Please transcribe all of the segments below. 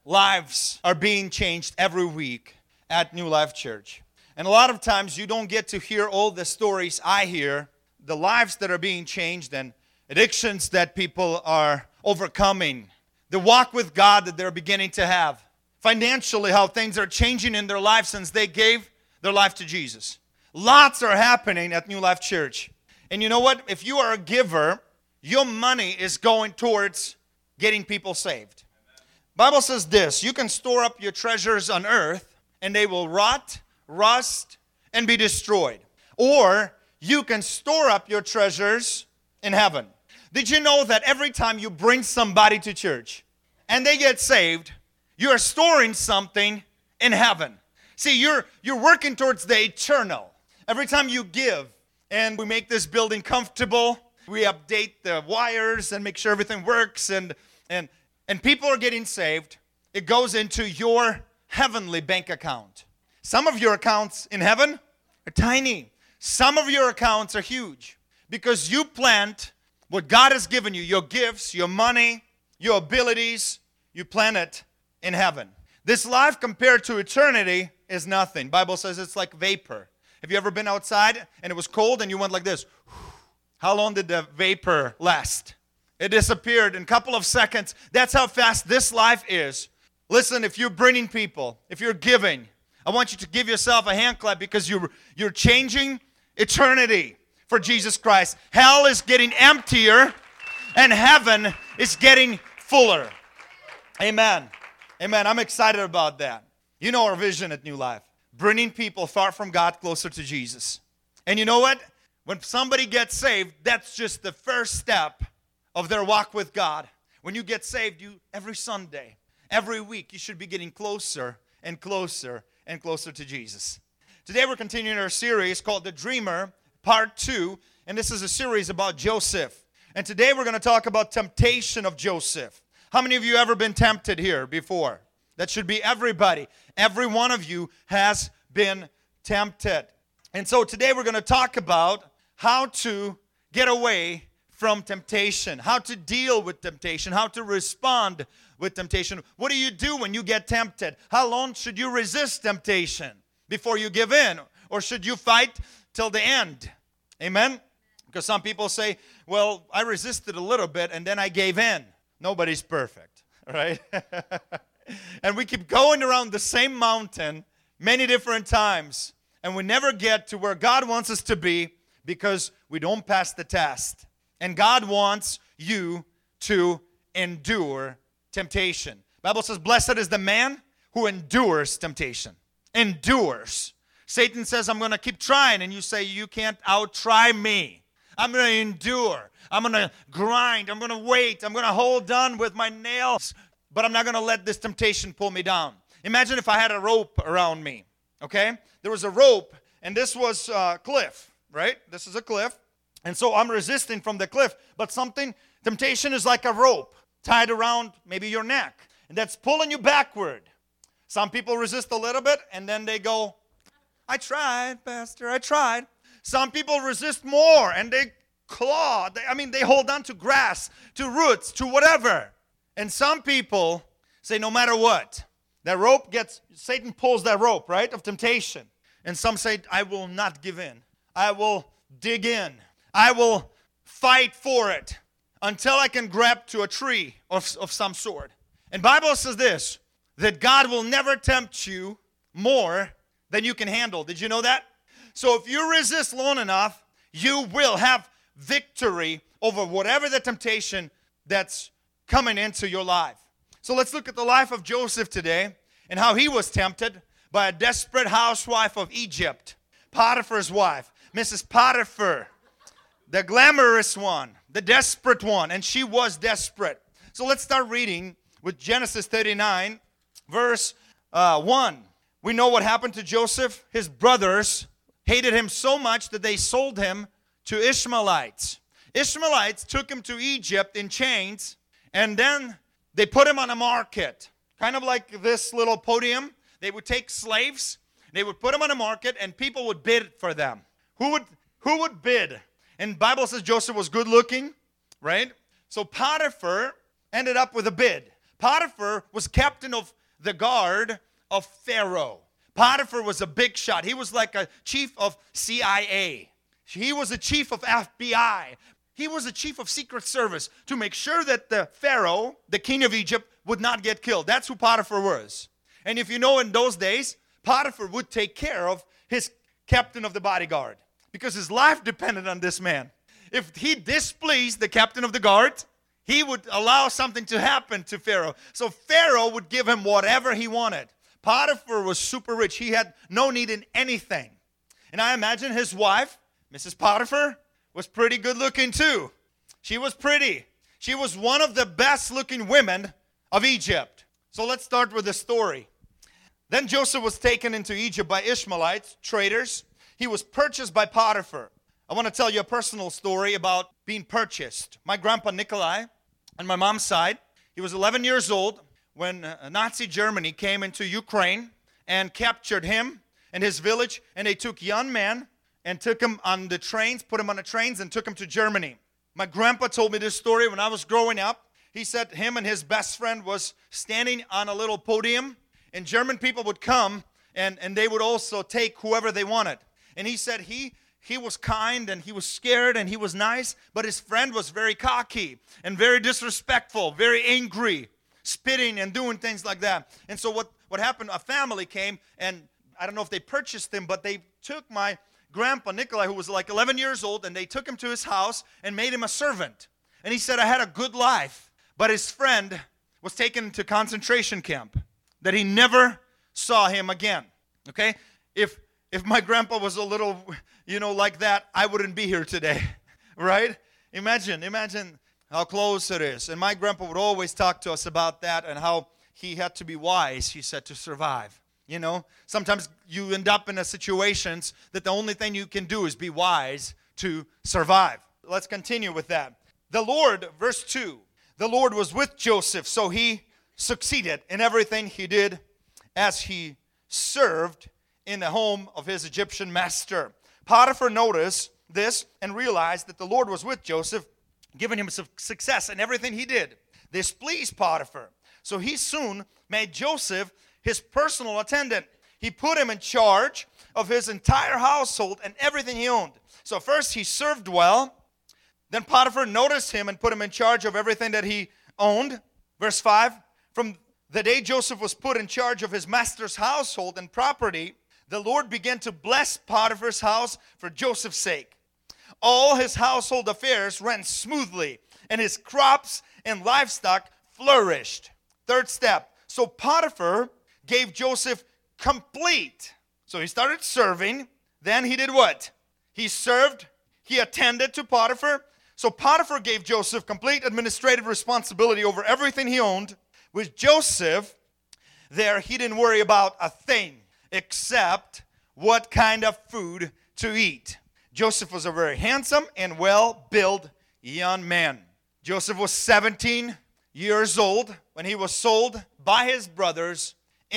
lives are being changed every week at New Life Church. And a lot of times you don't get to hear all the stories I hear, the lives that are being changed and addictions that people are overcoming, the walk with God that they're beginning to have, financially how things are changing in their life since they gave their life to Jesus. Lots are happening at New Life Church. And you know what? If you are a giver, your money is going towards getting people saved. Bible says this, you can store up your treasures on earth and they will rot, rust, and be destroyed. Or you can store up your treasures in heaven. Did you know that every time you bring somebody to church and they get saved, you are storing something in heaven? See, you're working towards the eternal. Every time you give and we make this building comfortable, we update the wires and make sure everything works and people are getting saved, it goes into your heavenly bank account. Some of your accounts in heaven are tiny. Some of your accounts are huge because you plant what God has given you, your gifts, your money, your abilities, you plant it in heaven. This life compared to eternity is nothing. Bible says it's like vapor. Have you ever been outside and it was cold and you went like this? How long did the vapor last? It disappeared in a couple of seconds. That's how fast this life is. Listen, if you're bringing people, if you're giving, I want you to give yourself a hand clap because you're changing eternity for Jesus Christ. Hell is getting emptier and heaven is getting fuller. Amen. Amen. I'm excited about that. You know our vision at New Life. Bringing people far from God closer to Jesus. And you know what? When somebody gets saved, that's just the first step of their walk with God. When you get saved, every Sunday, every week, you should be getting closer and closer and closer to Jesus. Today we're continuing our series called The Dreamer, Part 2. And this is a series about Joseph. And today we're going to talk about temptation of Joseph. How many of you ever been tempted here before? That should be everybody. Every one of you has been tempted. And so today we're going to talk about how to get away from temptation, how to deal with temptation, how to respond with temptation. What do you do when you get tempted? How long should you resist temptation before you give in? Or should you fight till the end? Amen? Because some people say, well, I resisted a little bit and then I gave in. Nobody's perfect, right? And we keep going around the same mountain many different times. And we never get to where God wants us to be because we don't pass the test. And God wants you to endure temptation. The Bible says, blessed is the man who endures temptation. Endures. Satan says, I'm going to keep trying. And you say, you can't out-try me. I'm going to endure. I'm going to grind. I'm going to wait. I'm going to hold on with my nails. But I'm not going to let this temptation pull me down. Imagine if I had a rope around me, okay? There was a rope, and this was a cliff, right? This is a cliff. And so I'm resisting from the cliff. But temptation is like a rope tied around maybe your neck. And that's pulling you backward. Some people resist a little bit, and then they go, I tried, Pastor, I tried. Some people resist more, and they claw. They hold on to grass, to roots, to whatever. And some people say, no matter what, Satan pulls that rope, right, of temptation. And some say, I will not give in. I will dig in. I will fight for it until I can grab to a tree of some sort. And Bible says this, that God will never tempt you more than you can handle. Did you know that? So if you resist long enough, you will have victory over whatever the temptation that's coming into your life. So let's look at the life of Joseph today and how he was tempted by a desperate housewife of Egypt, Potiphar's wife, Mrs. Potiphar, the glamorous one, the desperate one, and she was desperate. So let's start reading with Genesis 39, verse 1. We know what happened to Joseph. His brothers hated him so much that they sold him to Ishmaelites. Ishmaelites took him to Egypt in chains, and then they put him on a market, kind of like this little podium. They would take slaves, they would put them on a market, and people would bid for them. Who would bid? And the Bible says Joseph was good looking, right? So Potiphar ended up with a bid. Potiphar was captain of the guard of Pharaoh. Potiphar was a big shot. He was like a chief of CIA. He was a chief of FBI. He was a chief of Secret Service to make sure that the Pharaoh, the king of Egypt, would not get killed. That's who Potiphar was. And if you know, in those days, Potiphar would take care of his captain of the bodyguard because his life depended on this man. If he displeased the captain of the guard, he would allow something to happen to Pharaoh. So Pharaoh would give him whatever he wanted. Potiphar was super rich. He had no need in anything. And I imagine his wife, Mrs. Potiphar, was pretty good looking too. She was pretty. She was one of the best looking women of Egypt. So let's start with the story. Then Joseph was taken into Egypt by Ishmaelites, traders. He was purchased by Potiphar. I want to tell you a personal story about being purchased. My grandpa Nikolai, on my mom's side, he was 11 years old when Nazi Germany came into Ukraine and captured him and his village, and they took young man and took him on the trains, put him on the trains and took him to Germany. My grandpa told me this story when I was growing up. He said him and his best friend was standing on a little podium, and German people would come and they would also take whoever they wanted. And he said he was kind and he was scared and he was nice, but his friend was very cocky and very disrespectful, very angry, spitting and doing things like that. And so what happened, a family came, and I don't know if they purchased him, but they took my grandpa Nikolai, who was like 11 years old, and they took him to his house and made him a servant. And he said, I had a good life, but his friend was taken to concentration camp, that he never saw him again. Okay? If my grandpa was a little, like that, I wouldn't be here today, right? Imagine how close it is. And my grandpa would always talk to us about that and how he had to be wise, he said, to survive. Sometimes you end up in a situations that the only thing you can do is be wise to survive. Let's continue with that. The Lord, verse 2, the Lord was with Joseph, so he succeeded in everything he did as he served in the home of his Egyptian master. Potiphar noticed this and realized that the Lord was with Joseph, giving him success in everything he did. This pleased Potiphar. So he soon made Joseph his personal attendant. He put him in charge of his entire household and everything he owned. So first he served well. Then Potiphar noticed him and put him in charge of everything that he owned. Verse 5, from the day Joseph was put in charge of his master's household and property, the Lord began to bless Potiphar's house for Joseph's sake. All his household affairs ran smoothly, and his crops and livestock flourished. Third step. So Potiphar gave Joseph complete. So he started serving. Then he did what? He served. He attended to Potiphar. So Potiphar gave Joseph complete administrative responsibility over everything he owned. With Joseph there, he didn't worry about a thing except what kind of food to eat. Joseph was a very handsome and well-built young man. Joseph was 17 years old when he was sold by his brothers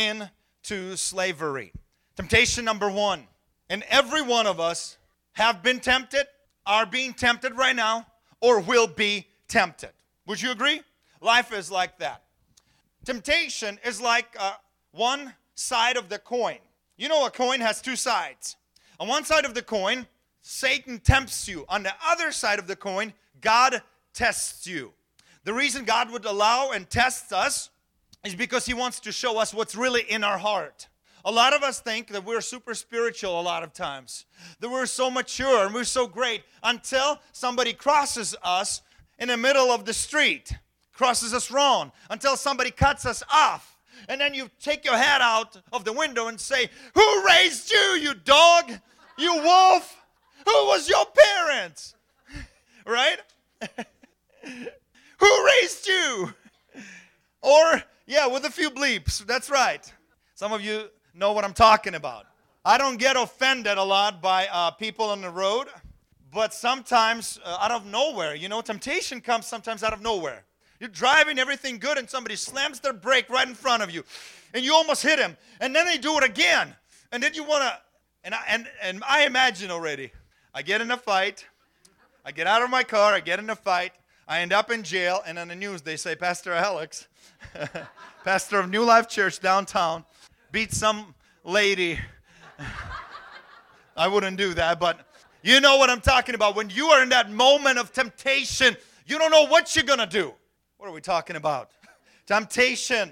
into slavery. Temptation number one. And every one of us have been tempted, are being tempted right now, or will be tempted. Would you agree? Life is like that. Temptation is like one side of the coin. You know, a coin has two sides. On one side of the coin, Satan tempts you. On the other side of the coin, God tests you. The reason God would allow and test us is because he wants to show us what's really in our heart. A lot of us think that we're super spiritual a lot of times, that we're so mature and we're so great until somebody crosses us in the middle of the street, crosses us wrong, until somebody cuts us off. And then you take your head out of the window and say, who raised you, you dog, you wolf? Who was your parents? Right? Who raised you? Or, yeah, with a few bleeps. That's right. Some of you know what I'm talking about. I don't get offended a lot by people on the road, but sometimes out of nowhere, temptation comes sometimes out of nowhere. You're driving everything good and somebody slams their brake right in front of you and you almost hit him, and then they do it again, and then you want to, and I imagine already, I get in a fight, I get out of my car, I get in a fight, I end up in jail, and on the news they say, Pastor Alex, pastor of New Life Church downtown, beat some lady. I wouldn't do that, but you know what I'm talking about. When you are in that moment of temptation, you don't know what you're going to do. What are we talking about? Temptation.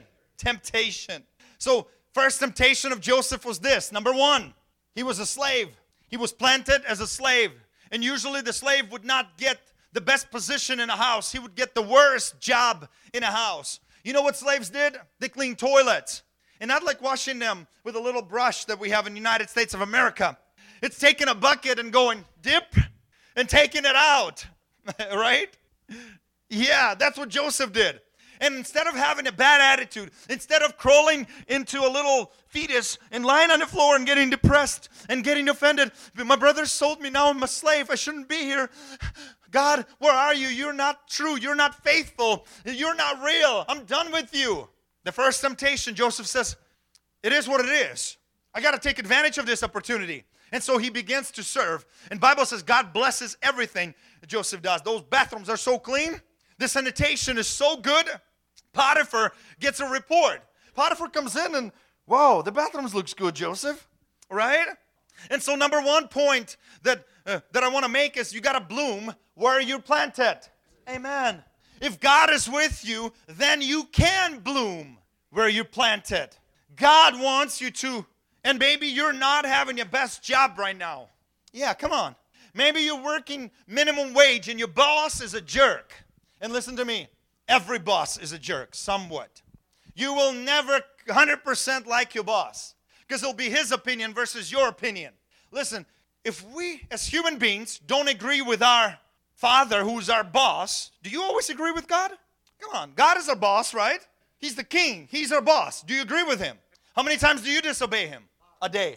So, first temptation of Joseph was this. Number one, he was a slave. He was planted as a slave. And usually the slave would not get the best position in a house. He would get the worst job in a house. You know what slaves did? They cleaned toilets. And not like washing them with a little brush that we have in the United States of America. It's taking a bucket and going dip and taking it out. Right? Yeah, that's what Joseph did. And instead of having a bad attitude, instead of crawling into a little fetus and lying on the floor and getting depressed and getting offended, my brother sold me, now I'm a slave, I shouldn't be here. God, where are you? You're not true. You're not faithful. You're not real. I'm done with you. The first temptation, Joseph says, it is what it is. I got to take advantage of this opportunity. And so he begins to serve. And Bible says God blesses everything that Joseph does. Those bathrooms are so clean. The sanitation is so good. Potiphar gets a report. Potiphar comes in and, wow, the bathrooms looks good, Joseph. Right? And so number one point that I want to make is you got to bloom where you're planted. Amen. If God is with you, then you can bloom where you're planted. God wants you to, and maybe you're not having your best job right now. Yeah, come on. Maybe you're working minimum wage and your boss is a jerk. And listen to me, every boss is a jerk, somewhat. You will never 100% like your boss because it'll be his opinion versus your opinion. Listen, if we as human beings don't agree with our Father who's our boss, do you always agree with God? Come on, God is our boss, right? He's the king. He's our boss. Do you agree with him? How many times do you disobey him? A day.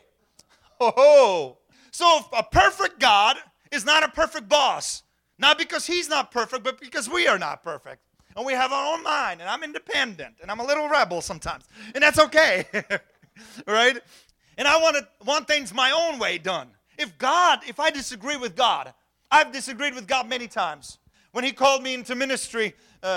Oh, so a perfect God is not a perfect boss. Not because he's not perfect, but because we are not perfect. And we have our own mind, and I'm independent, and I'm a little rebel sometimes. And that's okay, right? And I want things my own way done. If I disagree with God, I've disagreed with God many times. When he called me into ministry,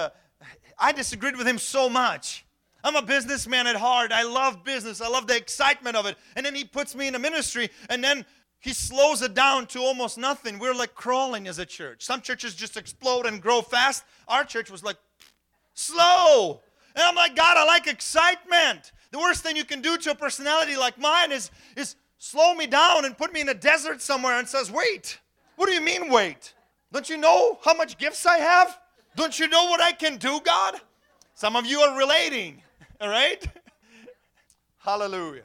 I disagreed with him so much. I'm a businessman at heart. I love business. I love the excitement of it. And then he puts me in a ministry, and then he slows it down to almost nothing. We're like crawling as a church. Some churches just explode and grow fast. Our church was like slow. And I'm like, God, I like excitement. The worst thing you can do to a personality like mine is slow me down and put me in a desert somewhere and says, wait. What do you mean wait? Don't you know how much gifts I have? Don't you know what I can do, God? Some of you are relating, all right? Hallelujah.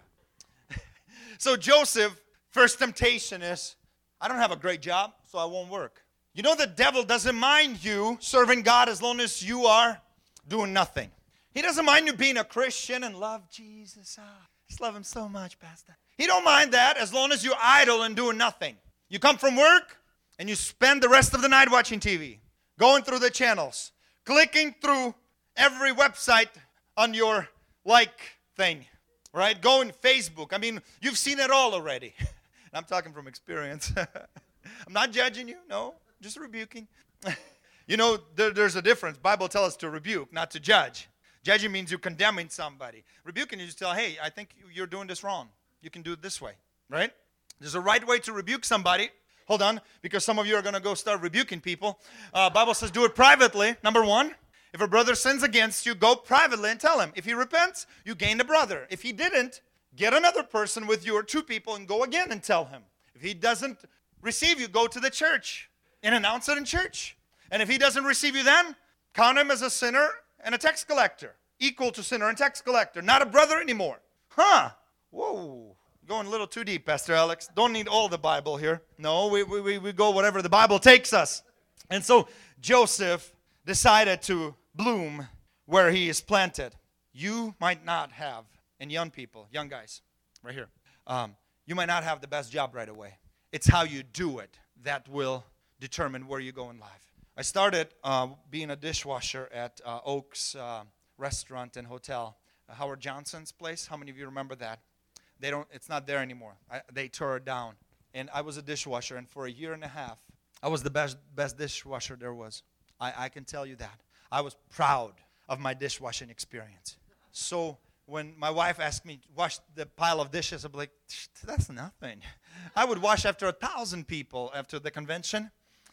So Joseph, first temptation is, I don't have a great job, so I won't work. You know the devil doesn't mind you serving God as long as you are doing nothing. He doesn't mind you being a Christian and love Jesus. I just love him so much, Pastor. He don't mind that as long as you're idle and doing nothing. You come from work and you spend the rest of the night watching TV, going through the channels, clicking through every website on your like thing, right? Going Facebook. I mean, you've seen it all already. I'm talking from experience. I'm not judging you, no, just rebuking. You know, there's a difference. Bible tells us to rebuke, not to judge. Judging means you're condemning somebody. Rebuking, you just tell, hey, I think you're doing this wrong. You can do it this way, right? There's a right way to rebuke somebody. Hold on, because some of you are going to go start rebuking people. Bible says do it privately, number one. If a brother sins against you, go privately and tell him. If he repents, you gain the brother. If he didn't, get another person with you or two people and go again and tell him. If he doesn't receive you, go to the church and announce it in church. And if he doesn't receive you then, count him as a sinner and a tax collector. Equal to sinner and tax collector. Not a brother anymore. Huh. Whoa. Going a little too deep, Pastor Alex. Don't need all the Bible here. No, we go whatever the Bible takes us. And so Joseph decided to bloom where he is planted. You might not have, and young people, young guys, right here, you might not have the best job right away. It's how you do it that will determine where you go in life. I started being a dishwasher at Oaks Restaurant and Hotel, Howard Johnson's place. How many of you remember that? It's not there anymore. They tore it down. And I was a dishwasher, and for a year and a half, I was the best dishwasher there was. I can tell you that. I was proud of my dishwashing experience. So when my wife asked me to wash the pile of dishes, I'm like, that's nothing. I would wash after 1,000 people after the convention.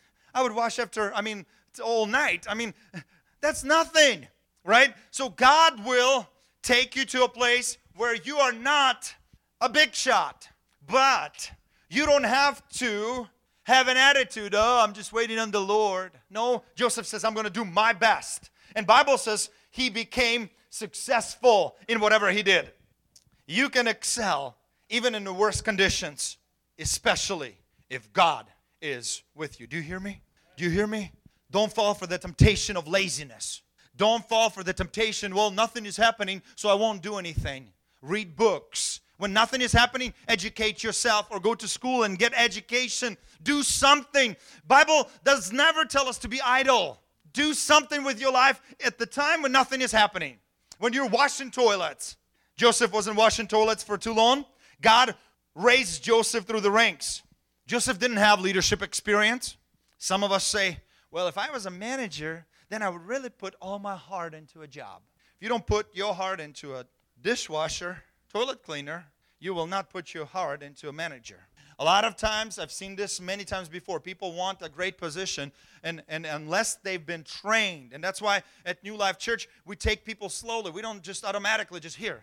I would wash after, all night. That's nothing, right? So God will take you to a place where you are not a big shot, but you don't have to have an attitude, I'm just waiting on the Lord. No, Joseph says, I'm going to do my best. And Bible says he became successful in whatever he did. You can excel even in the worst conditions, especially if God is with you. Do you hear me? Do you hear me? Don't fall for the temptation of laziness. Don't fall for the temptation, well, nothing is happening, so I won't do anything. Read books. When nothing is happening, educate yourself or go to school and get education. Do something. Bible does never tell us to be idle. Do something with your life at the time when nothing is happening. When you're washing toilets. Joseph wasn't washing toilets for too long. God raised Joseph through the ranks. Joseph didn't have leadership experience. Some of us say, well, if I was a manager, then I would really put all my heart into a job. If you don't put your heart into a dishwasher, toilet cleaner, you will not put your heart into a manager. A lot of times, I've seen this many times before, people want a great position and unless they've been trained. And that's why at New Life Church, we take people slowly. We don't just automatically just here,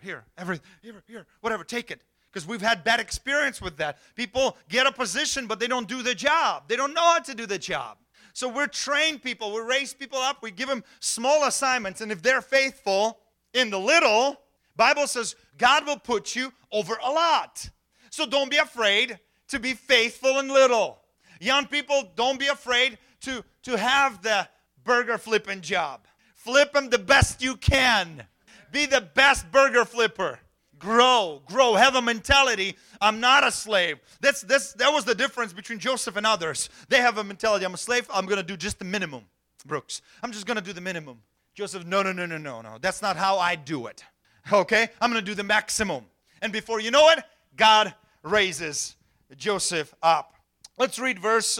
whatever, take it. Because we've had bad experience with that. People get a position, but they don't do the job. They don't know how to do the job. So we're trained people. We raise people up. We give them small assignments. And if they're faithful in the little, Bible says God will put you over a lot. So don't be afraid to be faithful in little. Young people, don't be afraid to have the burger flipping job. Flip them the best you can. Be the best burger flipper. Grow, have a mentality, I'm not a slave. That was the difference between Joseph and others. They have a mentality, I'm a slave, I'm going to do just the minimum. Brooks, I'm just going to do the minimum. Joseph, no, that's not how I do it. Okay, I'm going to do the maximum. And before you know it, God raises Joseph up. Let's read verse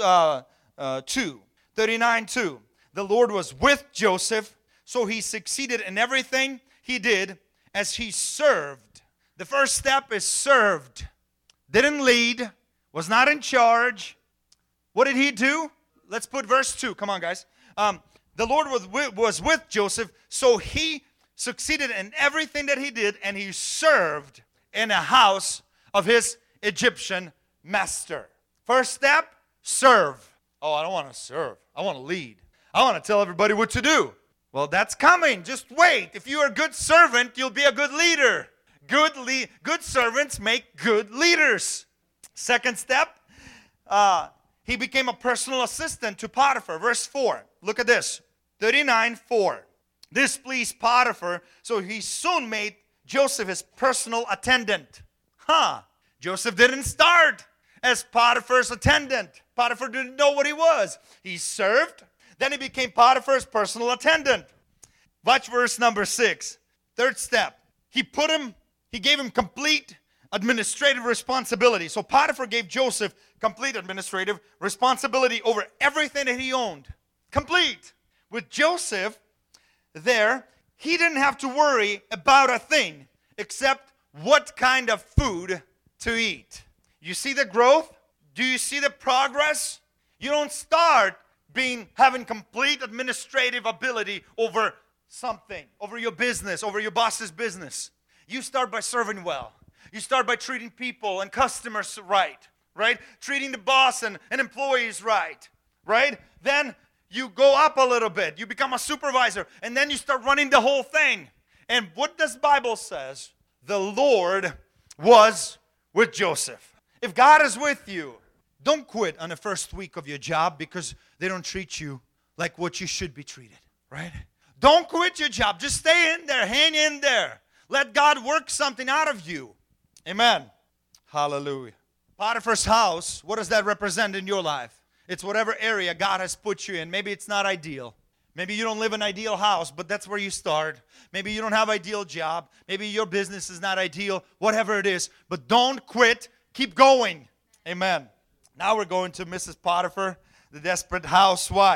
2, 39:2. The Lord was with Joseph, so he succeeded in everything he did as he served. The first step is served. Didn't lead, was not in charge. What did he do? Let's put verse 2. Come on, guys. The Lord was with Joseph, so he succeeded in everything that he did, and he served in a house of his Egyptian master. First step, serve. Oh, I don't want to serve. I want to lead. I want to tell everybody what to do. Well, that's coming. Just wait. If you are a good servant, you'll be a good leader. Good servants make good leaders. Second step, he became a personal assistant to Potiphar. Verse 4. Look at this. 39:4. This pleased Potiphar, so he soon made Joseph his personal attendant. Joseph didn't start as Potiphar's attendant. Potiphar didn't know what he was. He served. Then he became Potiphar's personal attendant. Watch verse number 6. Third step. He gave him complete administrative responsibility. So Potiphar gave Joseph complete administrative responsibility over everything that he owned. Complete. With Joseph there, he didn't have to worry about a thing except what kind of food to eat. You see the growth? Do you see the progress? You don't start having complete administrative ability over something, over your business, over your boss's business. You start by serving well. You start by treating people and customers right? Treating the boss and employees right? Then you go up a little bit. You become a supervisor, and then you start running the whole thing. And what does the Bible says? The Lord was with Joseph. If God is with you, don't quit on the first week of your job because they don't treat you like what you should be treated, right? Don't quit your job. Just stay in there. Hang in there. Let God work something out of you. Amen. Hallelujah. Potiphar's house, what does that represent in your life? It's whatever area God has put you in. Maybe it's not ideal. Maybe you don't live in an ideal house, but that's where you start. Maybe you don't have an ideal job. Maybe your business is not ideal. Whatever it is. But don't quit. Keep going. Amen. Now we're going to Mrs. Potiphar, the desperate housewife.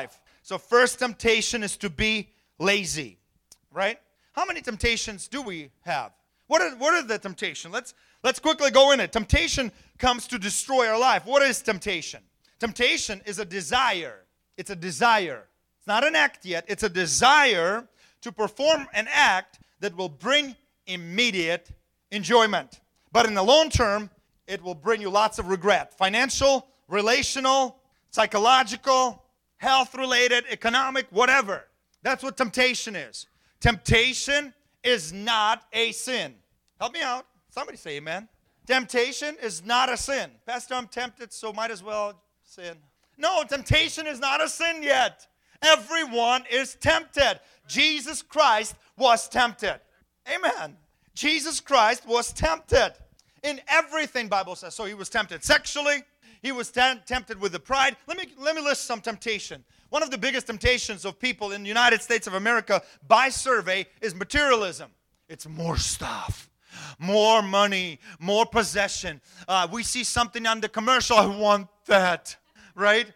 So first temptation is to be lazy, right? How many temptations do we have? What are the temptations? Let's quickly go in it. Temptation comes to destroy our life. What is temptation? Temptation is a desire. It's a desire. It's not an act yet. It's a desire to perform an act that will bring immediate enjoyment. But in the long term, it will bring you lots of regret. Financial, relational, psychological, health-related, economic, whatever. That's what temptation is. Temptation is not a sin. Help me out. Somebody say amen. Temptation is not a sin. Pastor, I'm tempted, so might as well sin. No, temptation is not a sin yet. Everyone is tempted. Jesus Christ was tempted. Amen. Jesus Christ was tempted in everything, Bible says. So he was tempted sexually. He was tempted with the pride. Let me list some temptation. One of the biggest temptations of people in the United States of America by survey is materialism. It's more stuff, more money, more possession. We see something on the commercial, I want that, right?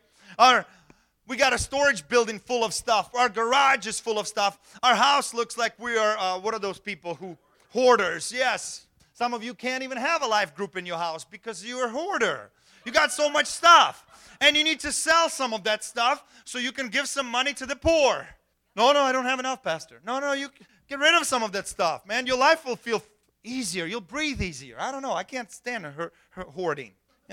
We got a storage building full of stuff. Our garage is full of stuff. Our house looks like we are, what are those people who, hoarders, yes. Some of you can't even have a life group in your house because you're a hoarder. You got so much stuff. And you need to sell some of that stuff so you can give some money to the poor. No, I don't have enough, Pastor. No, you get rid of some of that stuff, man. Your life will feel easier. You'll breathe easier. I don't know. I can't stand hoarding.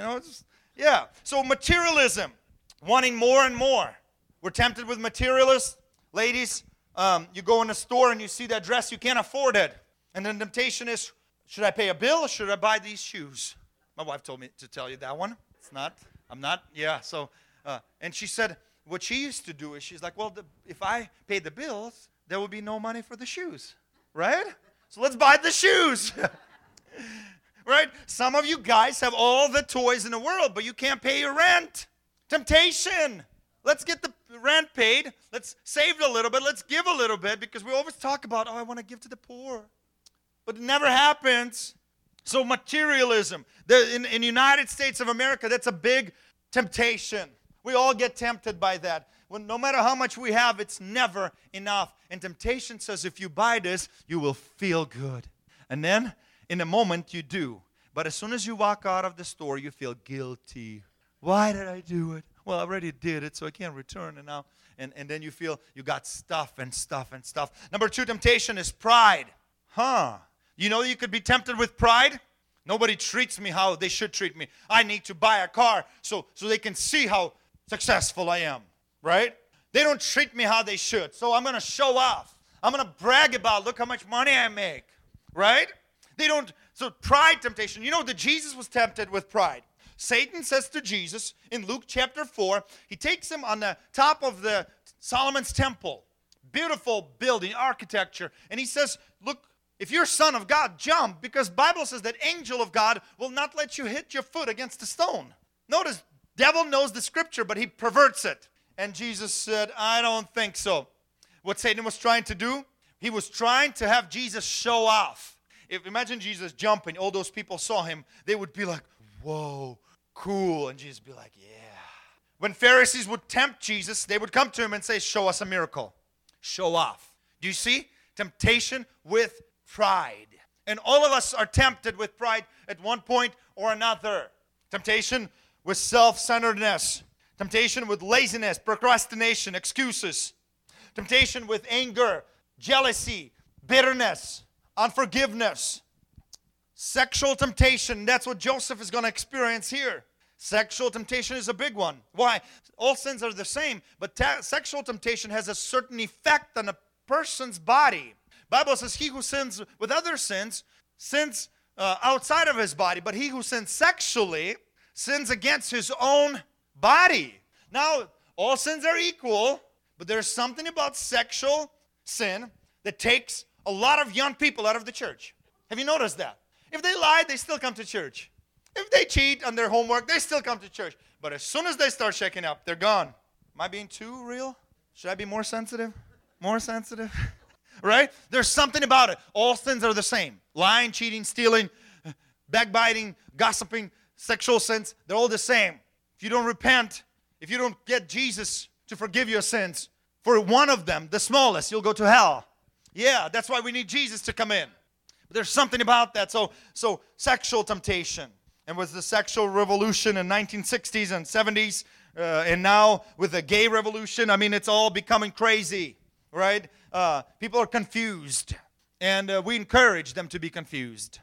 Yeah. So materialism, wanting more and more. We're tempted with materialists. Ladies, you go in a store and you see that dress, you can't afford it. And then temptation is, should I pay a bill or should I buy these shoes? My wife told me to tell you that one. I'm not, yeah. So, and she said, what she used to do is she's like, well, if I pay the bills, there will be no money for the shoes, right? So let's buy the shoes, right? Some of you guys have all the toys in the world, but you can't pay your rent. Temptation. Let's get the rent paid. Let's save a little bit. Let's give a little bit because we always talk about, I want to give to the poor. But it never happens. So materialism, in the United States of America, that's a big temptation. We all get tempted by that. No matter how much we have, it's never enough. And temptation says, if you buy this, you will feel good. And then, in a moment, you do. But as soon as you walk out of the store, you feel guilty. Why did I do it? Well, I already did it, so I can't return it now. And then you feel you got stuff and stuff and stuff. Number 2 temptation is pride. You know you could be tempted with pride? Nobody treats me how they should treat me. I need to buy a car so they can see how successful I am, right? They don't treat me how they should, so I'm going to show off. I'm going to brag about, look how much money I make, right? So pride temptation. You know that Jesus was tempted with pride. Satan says to Jesus in Luke chapter 4, he takes him on the top of the Solomon's temple, beautiful building, architecture, and he says, look, if you're son of God, jump, because Bible says that angel of God will not let you hit your foot against a stone. Notice, devil knows the scripture, but he perverts it. And Jesus said, I don't think so. What Satan was trying to do, he was trying to have Jesus show off. Imagine Jesus jumping, all those people saw him, they would be like, whoa, cool. And Jesus would be like, yeah. When Pharisees would tempt Jesus, they would come to him and say, show us a miracle. Show off. Do you see? Temptation with pride. And all of us are tempted with pride at one point or another. Temptation with self-centeredness. Temptation with laziness, procrastination, excuses. Temptation with anger, jealousy, bitterness, unforgiveness. Sexual temptation, that's what Joseph is going to experience here. Sexual temptation is a big one. Why? All sins are the same, but sexual temptation has a certain effect on a person's body. Bible says he who sins with other sins outside of his body, but he who sins sexually sins against his own body. Now, all sins are equal, but there's something about sexual sin that takes a lot of young people out of the church. Have you noticed that? If they lie, they still come to church. If they cheat on their homework, they still come to church. But as soon as they start shaking up, they're gone. Am I being too real? Should I be more sensitive? More sensitive? Right? There's something about it. All sins are the same. Lying, cheating, stealing, backbiting, gossiping, sexual sins, they're all the same. If you don't repent, if you don't get Jesus to forgive your sins. For one of them, the smallest, you'll go to hell. Yeah, that's why we need Jesus to come in. But there's something about that. So sexual temptation. And with the sexual revolution in 1960s and 70s, and now with the gay revolution, I mean, it's all becoming crazy, right? People are confused. And we encourage them to be confused.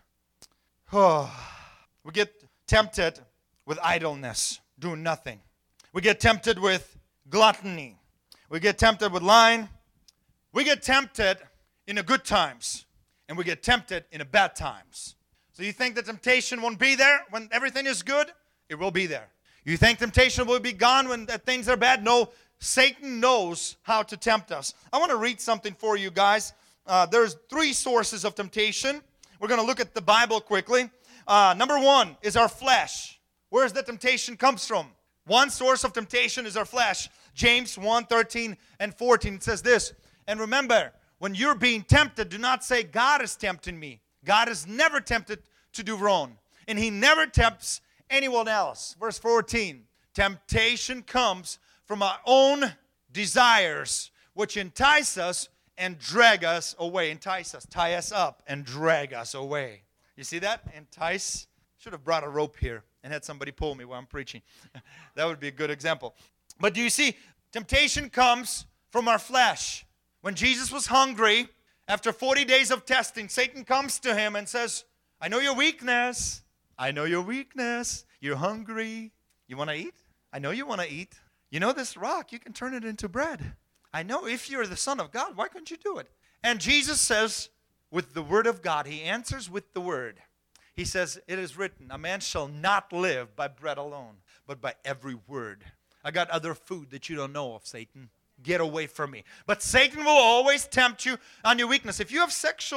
We get tempted with idleness, doing nothing. We get tempted with gluttony. We get tempted with lying. We get tempted in the good times. And we get tempted in the bad times. So you think the temptation won't be there when everything is good? It will be there. You think temptation will be gone when things are bad? No, Satan knows how to tempt us. I want to read something for you guys. There's 3 sources of temptation. We're going to look at the Bible quickly. Number 1 is our flesh. Where's the temptation comes from? One source of temptation is our flesh. James 1:13 and 14 says this, and remember, when you're being tempted, do not say, God is tempting me. God is never tempted to do wrong, and He never tempts anyone else. Verse 14, temptation comes from our own desires, which entice us and drag us away. Entice us, tie us up, and drag us away. You see that? Entice. Should have brought a rope here and had somebody pull me while I'm preaching. That would be a good example. But do you see, temptation comes from our flesh. When Jesus was hungry, after 40 days of testing, Satan comes to him and says, I know your weakness. I know your weakness. You're hungry. You want to eat? I know you want to eat. You know this rock, you can turn it into bread. I know if you're the Son of God, why couldn't you do it? And Jesus says, with the word of God, He answers with the word. He says, it is written, a man shall not live by bread alone, but by every word. I got other food that you don't know of, Satan. Get away from me. But Satan will always tempt you on your weakness. If you have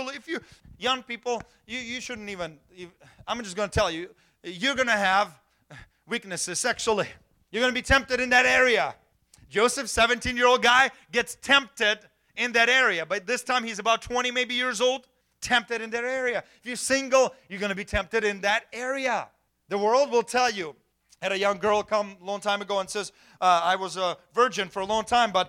young people, you shouldn't even, I'm just going to tell you, you're going to have weaknesses sexually. You're going to be tempted in that area. Joseph, 17-year-old guy, gets tempted in that area. But this time he's about 20 maybe years old, tempted in that area. If you're single, you're going to be tempted in that area. The world will tell you. Had a young girl come a long time ago and says, I was a virgin for a long time, but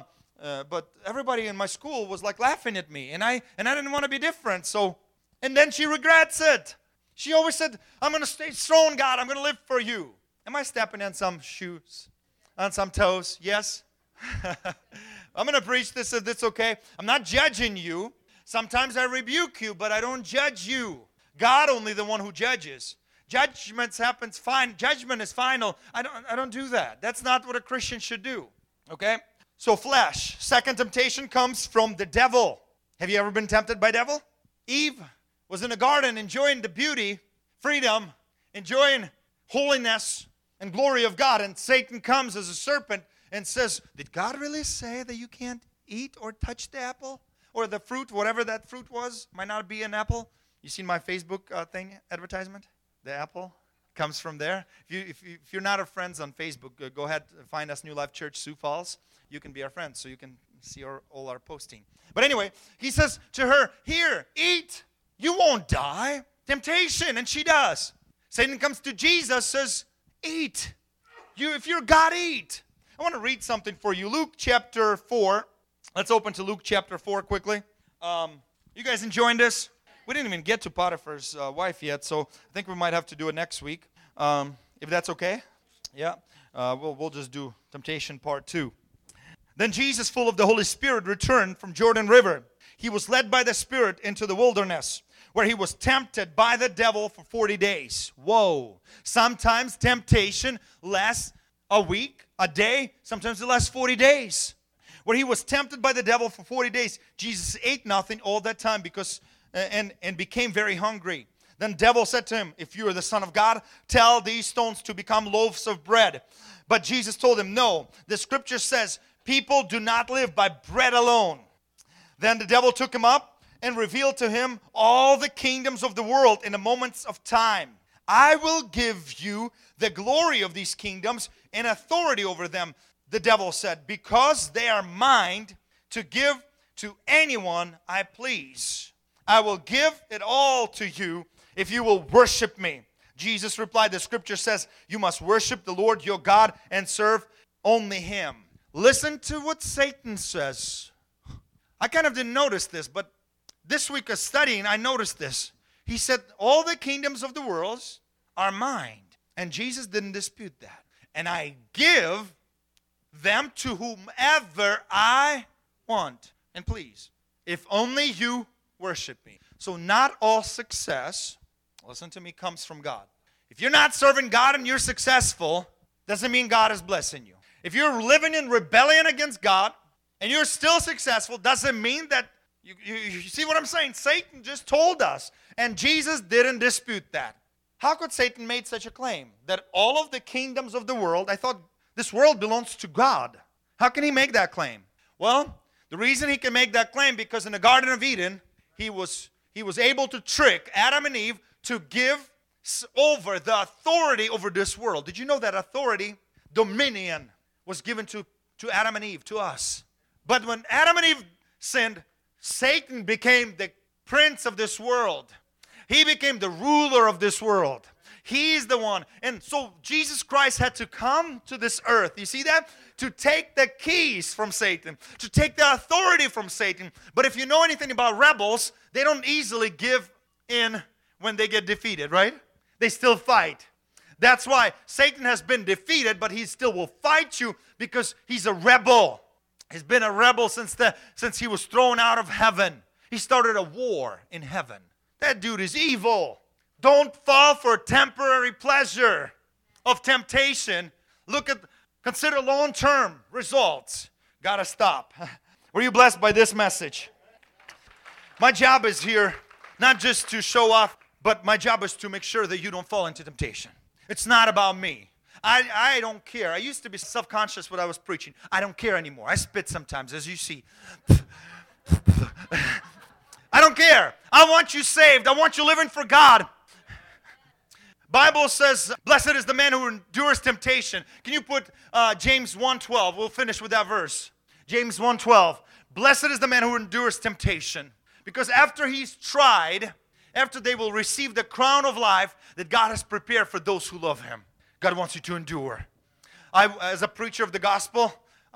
everybody in my school was like laughing at me, and I didn't want to be different. So, and then she regrets it. She always said, I'm going to stay strong, God. I'm going to live for you. Am I stepping on some shoes, on some toes? Yes. I'm going to preach this if it's okay. I'm not judging you. Sometimes I rebuke you, but I don't judge you. God only the one who judges. Judgment is final. I don't do that. That's not what a Christian should do. Okay? So flesh. Second temptation comes from the devil. Have you ever been tempted by the devil? Eve was in a garden enjoying the beauty, freedom, enjoying holiness and glory of God. And Satan comes as a serpent and says, did God really say that you can't eat or touch the apple? Or the fruit, whatever that fruit was, might not be an apple. You seen my Facebook advertisement? The apple comes from there. If you're not our friends on Facebook, go ahead and find us, New Life Church, Sioux Falls. You can be our friends, so you can see all our posting. But anyway, he says to her, here, eat. You won't die. Temptation, and she does. Satan comes to Jesus, says, eat. If you're God, eat. I want to read something for you. Luke chapter 4. Let's open to Luke chapter 4 quickly. You guys enjoying this? We didn't even get to Potiphar's wife yet, so I think we might have to do it next week. If that's okay? Yeah. We'll just do temptation part 2. Then Jesus, full of the Holy Spirit, returned from Jordan River. He was led by the Spirit into the wilderness, where he was tempted by the devil for 40 days. Whoa. Sometimes temptation lasts a week, a day. Sometimes it lasts 40 days. Where he was tempted by the devil for 40 days. Jesus ate nothing all that time because and became very hungry. Then the devil said to him, if you are the Son of God, tell these stones to become loaves of bread. But Jesus told him, no, the scripture says, people do not live by bread alone. Then the devil took him up and revealed to him all the kingdoms of the world in a moment of time. I will give you the glory of these kingdoms and authority over them, the devil said, because they are mine to give to anyone I please. I will give it all to you if you will worship me. Jesus replied, the scripture says, you must worship the Lord your God and serve only Him. Listen to what Satan says. I kind of didn't notice this, but this week of studying, I noticed this. He said, all the kingdoms of the world are mine. And Jesus didn't dispute that. And I give them to whomever I want and please, if only you worship me. So not all success, listen to me, comes from God. If you're not serving God and you're successful, doesn't mean God is blessing you. If you're living in rebellion against God and you're still successful, doesn't mean that you see what I'm saying? Satan just told us, and Jesus didn't dispute that. How could Satan make such a claim? That all of the kingdoms of the world, I thought this world belongs to God. How can he make that claim? Well, the reason he can make that claim, because in the Garden of Eden, he was able to trick Adam and Eve to give over the authority over this world. Did you know that authority, dominion, was given to Adam and Eve, to us? But when Adam and Eve sinned, Satan became the prince of this world. He became the ruler of this world. He's the one. And so Jesus Christ had to come to this earth. You see that? To take the keys from Satan. To take the authority from Satan. But if you know anything about rebels, they don't easily give in when they get defeated, right? They still fight. That's why Satan has been defeated, but he still will fight you because he's a rebel. He's been a rebel since he was thrown out of heaven. He started a war in heaven. That dude is evil. Don't fall for temporary pleasure of temptation. Consider long-term results. Gotta stop. Were you blessed by this message? My job is here not just to show off, but my job is to make sure that you don't fall into temptation. It's not about me. I don't care. I used to be self-conscious when I was preaching. I don't care anymore. I spit sometimes, as you see. I don't care. I want you saved. I want you living for God. Bible says, blessed is the man who endures temptation. Can you put James 1:12? We'll finish with that verse. James 1:12. Blessed is the man who endures temptation. Because after he's tried, after they will receive the crown of life that God has prepared for those who love him. God wants you to endure. As a preacher of the gospel,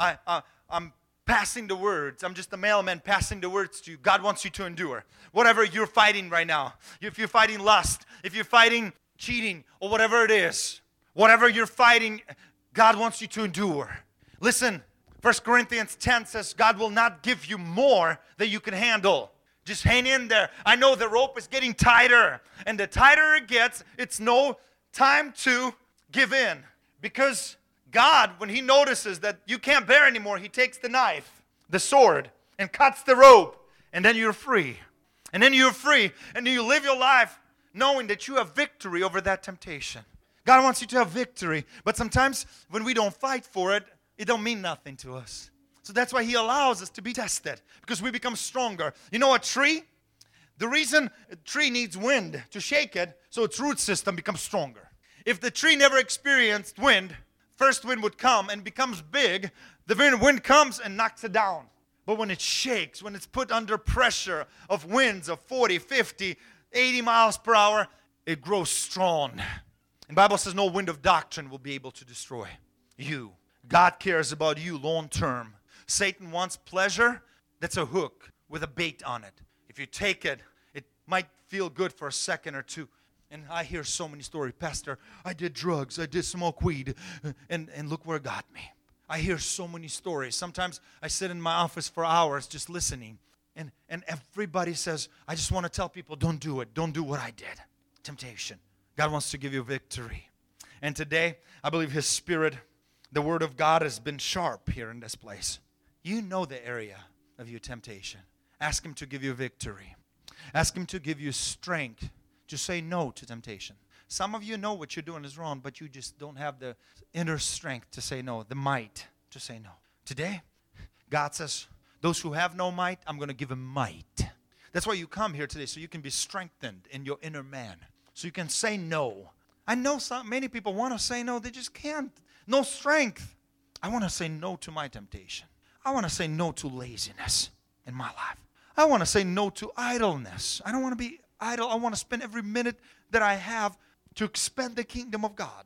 I'm passing the words. I'm just a mailman passing the words to you. God wants you to endure. Whatever you're fighting right now. If you're fighting lust, if you're fighting cheating, or whatever it is, whatever you're fighting, God wants you to endure. Listen, 1 Corinthians 10 says, God will not give you more than you can handle. Just hang in there. I know the rope is getting tighter. And the tighter it gets, it's no time to give in. Because God, when he notices that you can't bear anymore, he takes the knife, the sword, and cuts the rope. And then you're free. And then you're free. And you live your life knowing that you have victory over that temptation. God wants you to have victory. But sometimes when we don't fight for it, it don't mean nothing to us. So that's why he allows us to be tested. Because we become stronger. You know a tree? The reason a tree needs wind to shake it, so its root system becomes stronger. If the tree never experienced wind, first wind would come and becomes big. The wind comes and knocks it down. But when it shakes, when it's put under pressure of winds of 40, 50, 80 miles per hour, it grows strong. And the Bible says no wind of doctrine will be able to destroy you. God cares about you long term. Satan wants pleasure. That's a hook with a bait on it. If you take it, it might feel good for a second or two. And I hear so many stories. Pastor, I did drugs, I did smoke weed, and look where it got me. I hear so many stories. Sometimes I sit in my office for hours just listening. And everybody says, I just want to tell people, don't do it. Don't do what I did. Temptation. God wants to give you victory. And today, I believe his spirit, the word of God has been sharp here in this place. You know the area of your temptation. Ask him to give you victory. Ask him to give you strength to say no to temptation. Some of you know what you're doing is wrong, but you just don't have the inner strength to say no, the might to say no. Today, God says, those who have no might, I'm going to give them might. That's why you come here today, so you can be strengthened in your inner man. So you can say no. I know many people want to say no, they just can't. No strength. I want to say no to my temptation. I want to say no to laziness in my life. I want to say no to idleness. I don't want to be idle. I want to spend every minute that I have to expand the kingdom of God,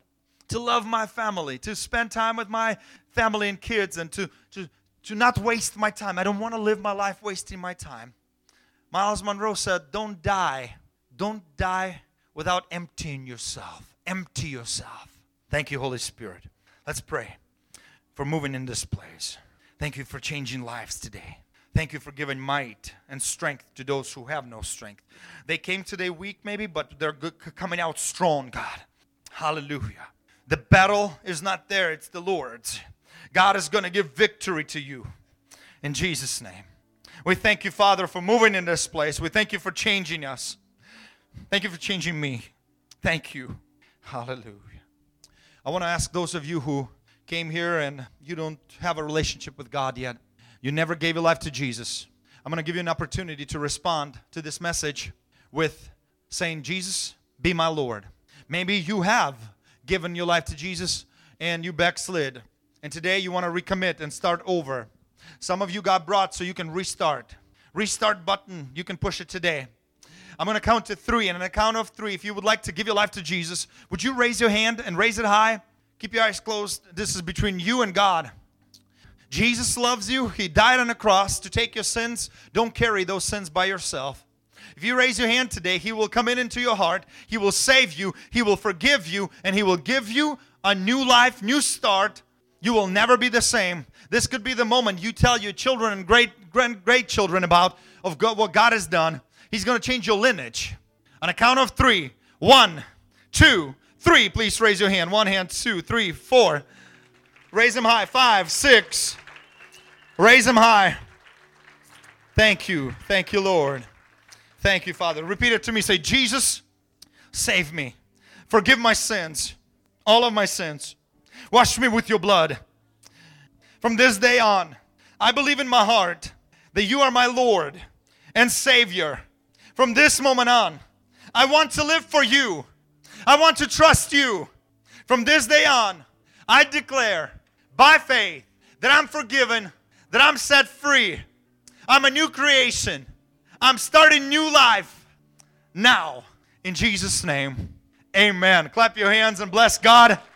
to love my family, to spend time with my family and kids, and to not waste my time. I don't want to live my life wasting my time. Miles Monroe said, don't die. Don't die without emptying yourself. Empty yourself. Thank you, Holy Spirit. Let's pray for moving in this place. Thank you for changing lives today. Thank you for giving might and strength to those who have no strength. They came today weak maybe, but they're coming out strong, God. Hallelujah. The battle is not there, it's the Lord's. God is going to give victory to you in Jesus' name. We thank you, Father, for moving in this place. We thank you for changing us. Thank you for changing me. Thank you. Hallelujah. I want to ask those of you who came here and you don't have a relationship with God yet. You never gave your life to Jesus. I'm going to give you an opportunity to respond to this message with saying, Jesus, be my Lord. Maybe you have given your life to Jesus and you backslid. And today you want to recommit and start over. Some of you got brought so you can restart. Restart button, you can push it today. I'm going to count to 3, and on the count of 3, if you would like to give your life to Jesus, would you raise your hand and raise it high? Keep your eyes closed. This is between you and God. Jesus loves you. He died on the cross to take your sins. Don't carry those sins by yourself. If you raise your hand today, He will come into your heart. He will save you. He will forgive you, and He will give you a new life, new start. You will never be the same. This could be the moment you tell your children and great children about what God has done. He's going to change your lineage. On a count of 3. 1, 2, 3. Please raise your hand. 1 hand, 2, 3, 4. Raise them high. 5, 6. Raise them high. Thank you. Thank you, Lord. Thank you, Father. Repeat it to me. Say, Jesus, save me. Forgive my sins. All of my sins. Wash me with your blood. From this day on, I believe in my heart that you are my Lord and Savior. From this moment on, I want to live for you. I want to trust you. From this day on, I declare by faith that I'm forgiven, that I'm set free. I'm a new creation. I'm starting new life now. In Jesus' name, amen. Clap your hands and bless God.